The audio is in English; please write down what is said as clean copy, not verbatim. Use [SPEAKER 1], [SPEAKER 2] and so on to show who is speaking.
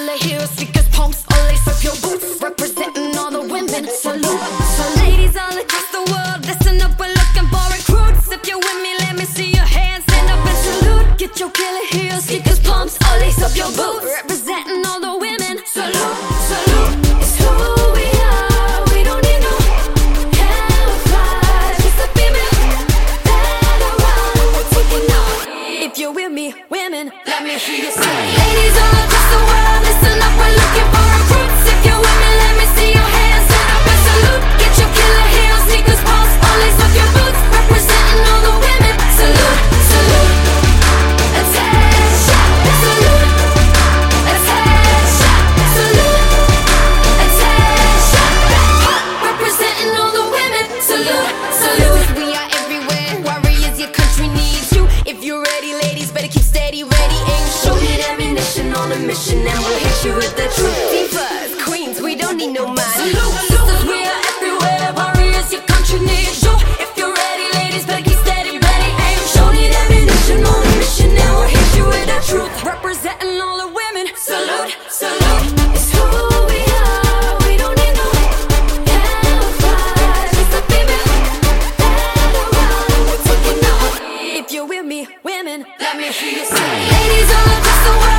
[SPEAKER 1] killer heels, sneakers, pumps, all lace up your boots, representing all the women. Salute. So ladies all across the world, listen up, we're looking for recruits. If you're with me, let me see your hands, stand up and salute. Get your killer heels, sneakers, pumps, all lace up your boots, representing all the women. Salute, salute. It's who we are. We don't need no camouflage. It's the female that around. We're taking off. If you're with me, women, let me hear you say. Ladies all across the world, listen up, we're looking for recruits. If you're with me, let me see your hands, stand up and salute. Get your killer heels, sneakers, pumps, all lace up your boots, representing all the women. Salute, salute. Attention, salute. Attention, salute. Attention, representing all the women. Salute, salute. We are everywhere, warriors, your country needs you. If you're ready, ladies, better keep steady, ready, aim, shoot. Hit ammunition on a mission, and we'll hit you with the truth. Divas, queens, we don't need no man. Sisters, we are everywhere, warriors, your country needs you. If you're ready, ladies, better keep steady, ready, aim, shoot. Hit ammunition on a mission, and we'll hit you with the truth. Representing all the women. Salute, salute. It's who we are. We don't need no camouflage. It's the female that around. We're taking off. If you're with me, women, let me hear you say. Ladies all across the world.